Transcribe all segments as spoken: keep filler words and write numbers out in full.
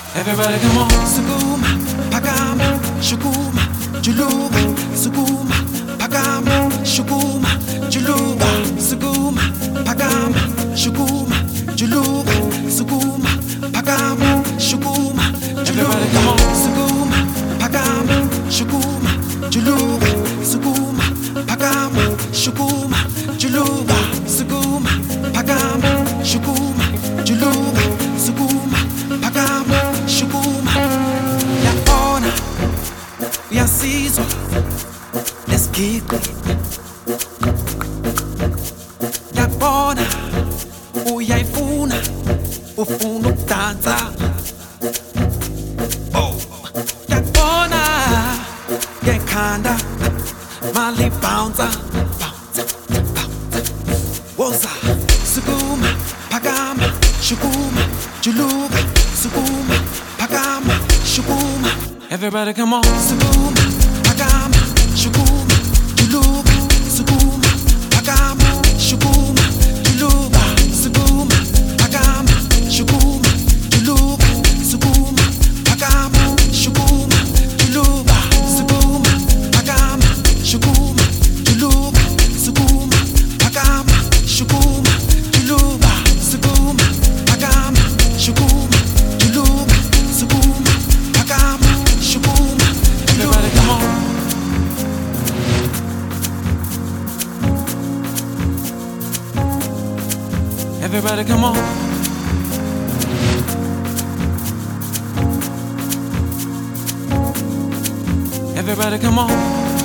Everybody come on. Sukuma, Pakama, Shukuma, Juluba, Sukuma, Pakama, Shukuma, Juluba, Sukuma, Pakama, Shukuma, Juluba, Sukuma, Pakama, Shukuma, Juluba, Sukuma, Pakama, Shukuma, Juluba, Sukuma, Pakama, Shukuma, Juluba, Sukuma, Pakama, Shukuma, Juluba, Sukuma, Pakama, Shukuma. Yaona, uyasizwa, let's keep it. Yabona, uyayifuna, ufuna ukudansa. Oh, yabona, ngekhanda, mali bouncer, bouncer, bouncer. Woza, Sukuma, Pakama, Shukuma, Juluba, Sukuma, Pakama, Shukuma. Everybody come on. Sukuma, Pakama, Shukuma, Juluba, Sukuma, Pakama, Shukuma, Juluba, Sukuma, Pakama, Shukuma, Juluba, Sukuma, Pakama, Shukuma, Juluba, Sukuma, Pakama, Shukuma, Juluba, Sukuma, Pakama, Shukuma, Juluba, Sukuma, Pakama, Shukuma, Juluba, Sukuma, Pakama, Shukuma. Everybody come on. Everybody come on. Everybody come on.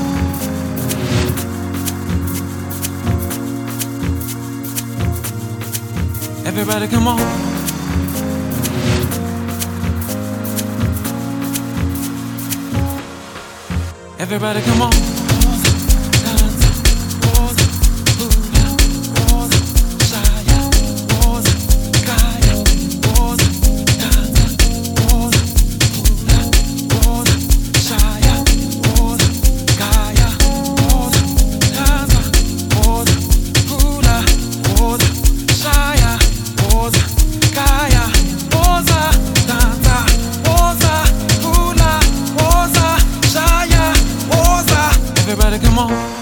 Everybody come on. Everybody come on. Everybody come on.